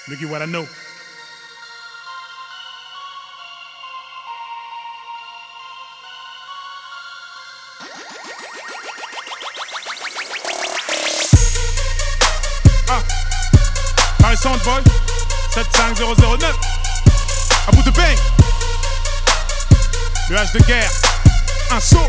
Look at what I know. Paris Soundboy 75009 à bout de bang. Le H de guerre, un saut.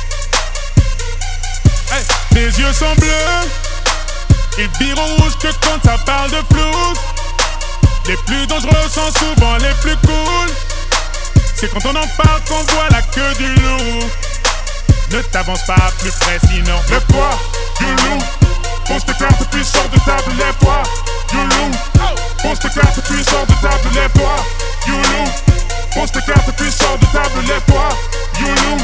Hey. Mes yeux sont bleus, ils virent rouge que quand ça parle de flouze. Les plus dangereux sont souvent les plus cool. C'est quand on en parle qu'on voit la queue du loup. Ne t'avance pas plus près sinon. Lève-toi, du loup. Pose tes cartes puis sors de table, lève-toi, you loup. Pose tes cartes puis sors de table, lève-toi, you loup. Pose tes cartes puis sors de table, lève-toi, you loup.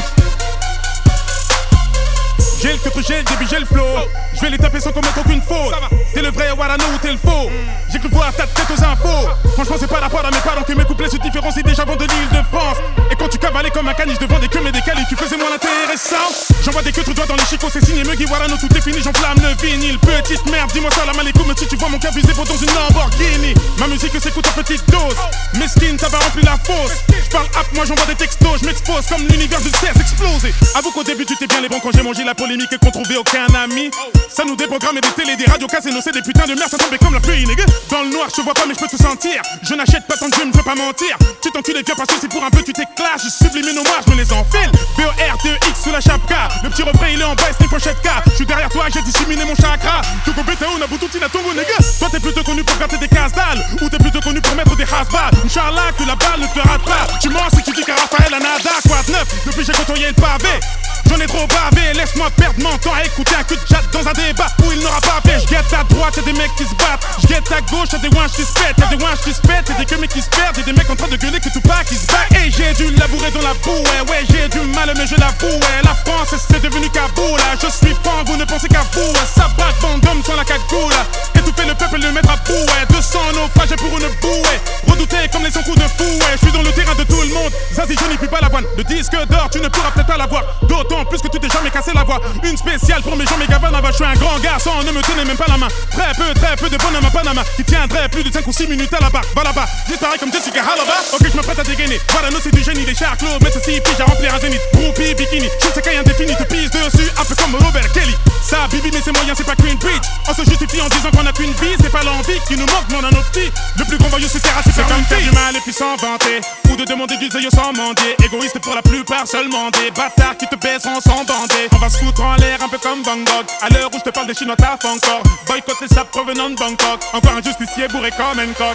J'ai le que j'ai le débit, j'ai le flow. Je vais les taper sans commettre aucune faute. T'es le vrai Warano ou t'es le faux. J'ai cru voir ta tête aux infos. Franchement c'est pas la part à mes parents que mes couplets se différencient déjà avant de l'île de France. Et quand tu cavalais comme un caniche devant des queues mais des calis, tu faisais moins intéressant. J'envoie des queues tout droit dans les chicots, c'est signé Muggy Warano, tout est fini, j'enflamme le vinyle. Petite merde, dis-moi ça la malécoum si tu vois mon cas visé pour dans une Lamborghini. Ma musique s'écoute en petite dose. Mesquine, ça va remplir la fosse. J'parle app, moi j'envoie des textos, je m'expose comme l'univers du 16 explosé. Avoue qu'au début tu t'es bien les bons quand j'ai mangé la polémique et qu'on trouvait aucun ami. Ça nous déprogramme et des télés, des radios cassées, c'est des putains de merde, ça tombait comme la pluie, nigga. Dans le noir, je te vois pas, mais je peux te sentir. Je n'achète pas tant de jeux, me fais pas mentir. Tu t'encules et viens parce que c'est pour un peu, tu t'éclates. Je sublime nos mois, je me les enfile. BOR2X sous la chapka. Le petit refrain, il est en bas, et c'est pochette K. Je suis derrière toi, j'ai disséminé mon chakra. Tout compété, on a boutou, tina tongo, nigga. Toi, t'es plutôt connu pour gratter des casse-dalles. Ou t'es plutôt connu pour mettre des has-balles. Inch'Allah, que la balle ne te rate pas. Tu mens si tu dis qu'à Raphaël, Anada, quoi de neuf. Depuis, j'ai côtoyé le pavé. J'en ai trop bavé, laisse-moi perdre mon temps à écouter un cul de chat dans un débat où il n'aura pas fait. J'guette à droite, y'a des mecs qui se battent. J'guette à gauche, y'a des ouinges qui se pètent. Y'a des ouinges qui se pètent, y'a des queues qui se perdent. Y'a des mecs en train de gueuler que tout pas qui se bat. Et j'ai dû labourer dans la boue, ouais, j'ai du mal mais je l'avoue, ouais. La France c'est devenu Kaboul, je suis fan, vous ne pensez qu'à vous. Ça braque Vendôme sans la cagoule. Étouffer le peuple et le mettre à bout, ouais. 200 naufrages pour une bouée. Redouté comme les 100 coups de fou, ouais. Je suis dans le terrain de tout le monde. Zazie, je n'y puis pas la voile. Le disque d'or, tu ne pourras peut-être pas l'avoir. D'autant plus que tu t'es jamais cassé la voix. Une spéciale pour mes gens, mes gavans, je suis un grand garçon, ne me tenez même pas la main. Très peu de bonhomme à Panama qui tiendrait plus de 5 ou 6 minutes à la barre. Va là-bas, juste pareil comme Jessica Halaba. Ok, je me prête à dégainer. Voilà, nous c'est du génie, des chars clos. Mais ceci puis à remplir un zénith. Groupie, bikini, je ne sais qu'un indéfini. Te pisse dessus, un peu comme Robert Kelly. Ça, bibi, mais c'est moyen, c'est pas Queen Bridge. On se justifie en disant qu'on a qu'une vie. C'est pas l'envie qui nous manque, mais on a nos petits. Le plus grand voyou sur terre, c'est comme faire du mal et puis s'en vanter. Ou de demander du zèle sans mendier. Égoïste pour la plupart, seulement des bâtards qui te baisseront sans bander. On va se foutre en l'air un peu comme Van Gogh. À l'heure où je te parle des Chinois, taf encore. Boycott les sapes provenant de Bangkok. Encore un justicier bourré comme un coq.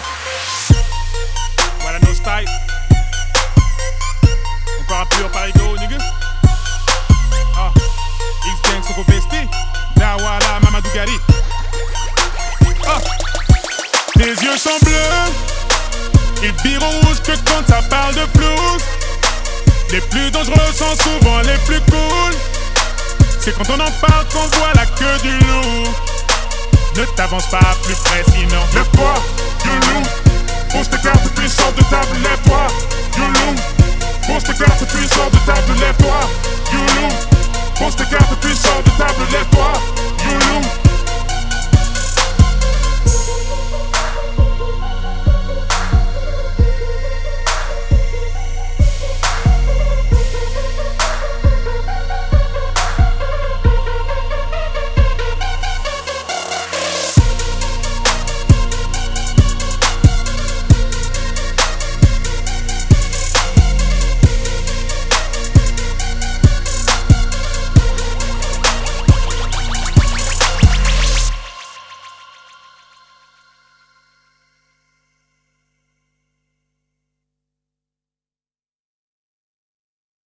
Voilà nos styles. Encore un pur parigo, nigga. Ah, X-Gang Soko Vesti. Dawala Mamadou Gari. Ah, tes yeux sont bleus. Ils virent rouge que quand ça parle de flouze. Les plus dangereux sont souvent les plus cool. C'est quand on en parle qu'on voit la queue du loup. Ne t'avance pas plus près sinon. Lève-toi, you loup. Pose tes cartes puis sors de table, lève-toi, you loup. Pose tes cartes puis sors de table, lève-toi, you loup. Pose tes cartes puis sors de table, lève-toi, you loup.